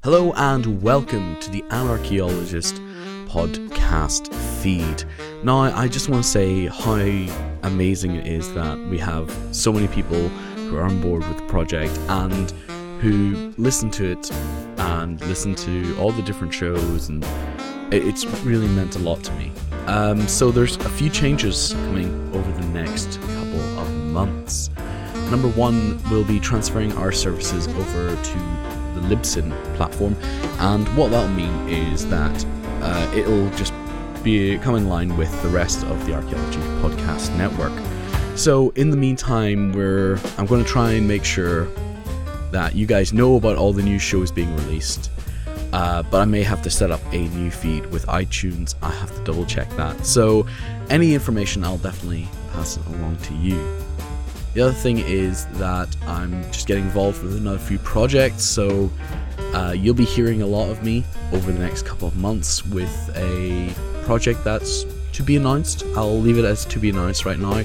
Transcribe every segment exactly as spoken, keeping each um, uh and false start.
Hello and welcome to the Anarchaeologist podcast feed. Now, I just want to say how amazing it is that we have so many people who are on board with the project and who listen to it and listen to all the different shows, and it's really meant a lot to me. Um, so there's a few changes coming over the next couple of months. Number one, we'll be transferring our services over to the Libsyn platform, and what that'll mean is that uh, it'll just be come in line with the rest of the Archaeology Podcast Network. So in the meantime, we're I'm going to try and make sure that you guys know about all the new shows being released, uh, but I may have to set up a new feed with iTunes. I have to double check that. So any information, I'll definitely pass it along to you. The other thing is that I'm just getting involved with another few projects, so uh, you'll be hearing a lot of me over the next couple of months with a project that's to be announced. I'll leave it as to be announced right now,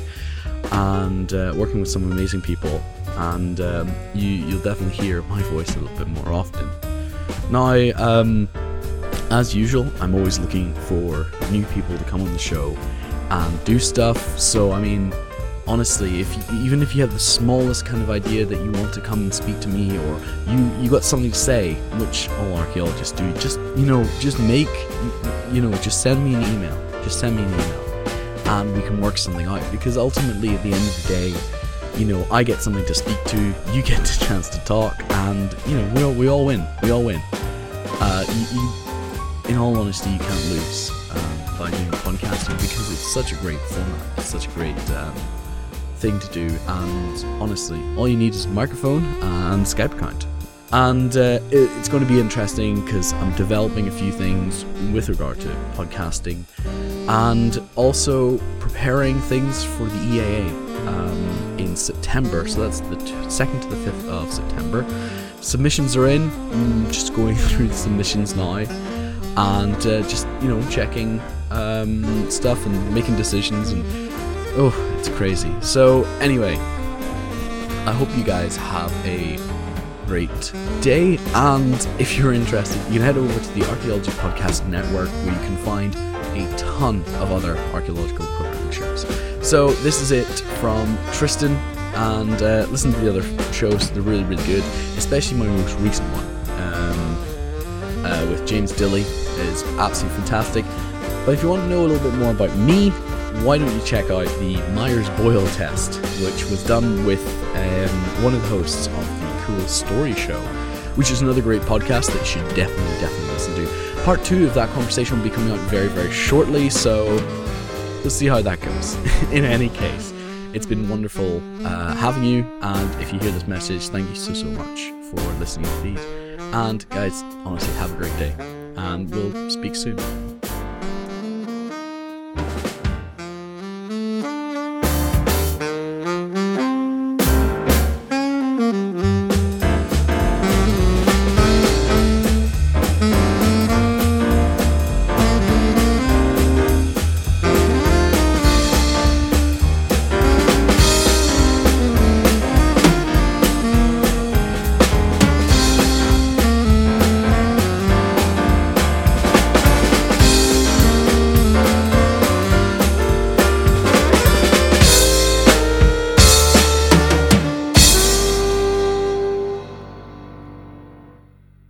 and uh, working with some amazing people, and um, you, you'll definitely hear my voice a little bit more often. Now, um, as usual, I'm always looking for new people to come on the show and do stuff, so I mean, honestly, if you, even if you have the smallest kind of idea that you want to come and speak to me, or you, you got something to say, which all archaeologists do, just, you know, just make, you know, just send me an email. Just send me an email, and we can work something out, because ultimately, at the end of the day, you know, I get something to speak to, you get the chance to talk, and, you know, we all, we all win. We all win. Uh, you, you, in all honesty, you can't lose um, by doing podcasting, because it's such a great format. It's such a great um, thing to do, and honestly, all you need is a microphone and Skype account. And uh, it, it's going to be interesting, because I'm developing a few things with regard to podcasting, and also preparing things for the E A A um, in September. So that's the t- second to the fifth of September. Submissions are in. I'm just going through the submissions now, and uh, just, you know, checking um, stuff and making decisions, and oh, it's crazy. So anyway, I hope you guys have a great day, and if you're interested, you can head over to the Archaeology Podcast Network, where you can find a ton of other archaeological programming shows. So this is it from Tristan, and uh, listen to the other shows. They're really, really good, especially my most recent one um, uh, with James Dilley is absolutely fantastic. But if you want to know a little bit more about me, why don't you check out the Myers-Boyle test, which was done with um, one of the hosts of the Cool Story Show, which is another great podcast that you should definitely, definitely listen to. Part two of that conversation will be coming out very, very shortly, so we'll see how that goes. In any case, it's been wonderful uh, having you, and if you hear this message, thank you so, so much for listening to the feed. And guys, honestly, have a great day, and we'll speak soon.